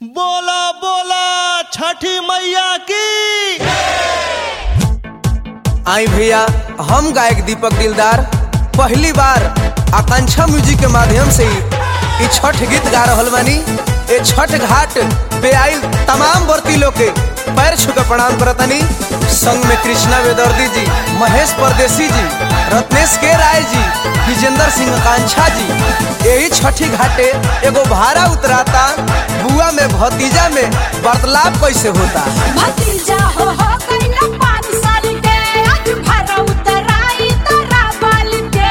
बोला बोला छठी मैया की। आई भैया, हम गायक दीपक दिलदार पहली बार आकांक्षा म्यूजिक के माध्यम से ही छठ गीत गा रहल बानी। ए छठ घाट पे आइल तमाम व्रती लोग के पैर छू के प्रणाम करतनी। संग में कृष्णा वेदर्दी जी, महेश परदेसी जी, रत्नेश के राय जी, विजेंद्र सिंह आकांक्षा जी। यही छठी घाटे एगो भाड़ा उतराता, बुआ में भतीजा में वार्तालाप कैसे होता। भतीजा हो कइला 5 साल के आज भाड़ा उतराई तोरा बाल के।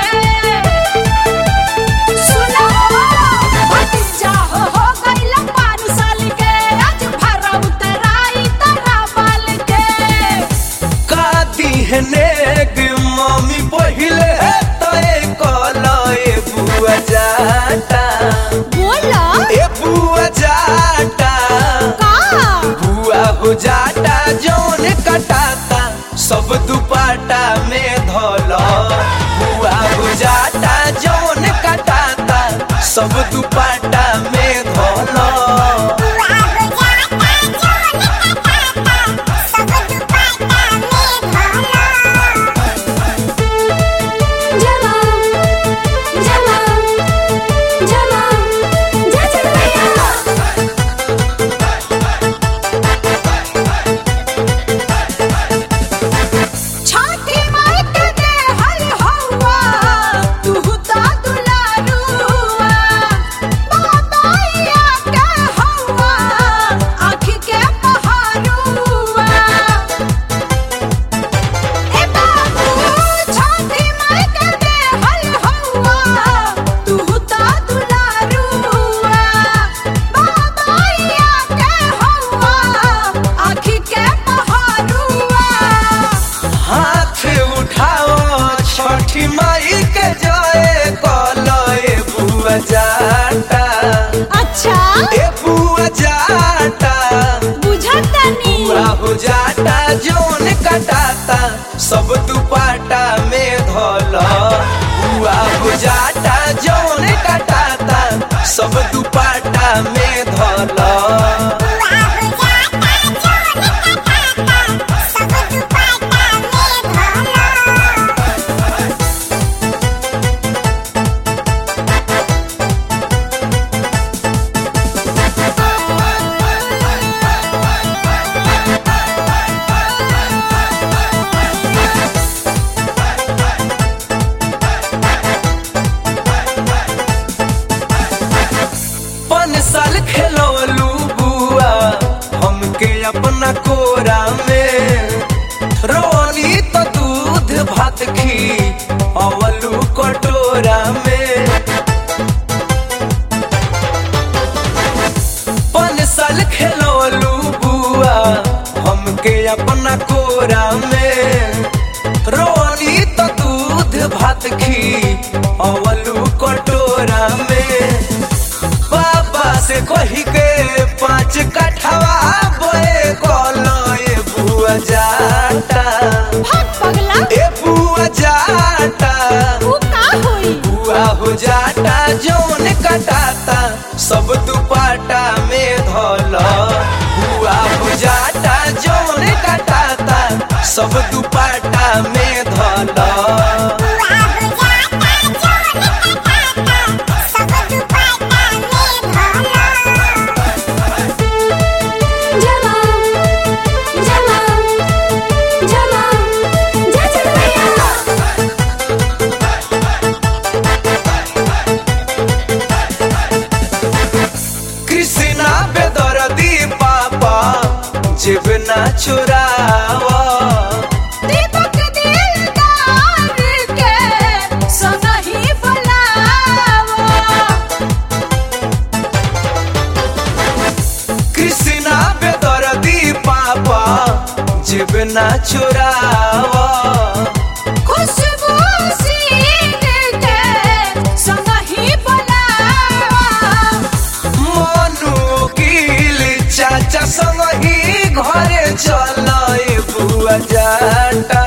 सुनो भतीजा हो कइला 5 साल के आज भाड़ा उतराई तोरा बाल के। काती है नेक मम्मी पहिले है तोए कलए बुआ जाता। बोला ए बुआ जाता का बुआ हो जाता जौन कटाता सब दुपाटा में धोलो। बुआ हो जाता जौन कटाता सब दुपाटा में धोलो। छठी माई के जाए कलए बुआ जाता। अच्छा ए बुआ जाता बुझता नहीं। बुआ हो जाता जौन कटाता सब दुपाटा में धोलो। बुआ हो जाता जौन कटाता सब दुपाटा में धोलो। साल खेलवलू बुआ हमके अपना कोरा में। रोनी तो दूध भात खी अवलू कटोरा में। 5 साल खेलवलू बुआ हमके अपना कोरा में। रोनी तो दूध भात खी अवलू कटोरा में। बाबा से कही के 5 कठवा बोए कलए बुआ जाता। भाग पगला ए बुआ जाता तू का होई। बुआ हो जाता जौन कटाता सब दुपाटा में धोलो। बुआ हो जाता जौन कटाता सब दुपाटा में धोलो। कृष्णा बेदर्दी पापा जेब ना चुरावा। दीपक दिलदार के संगही बुलावा। कृष्णा बेदर्दी पापा जेब ना चुरावा। खुशबू सीन के संगही बुलावा। मनु कील चाचा संग ही घरे चलाए बुआ जाता।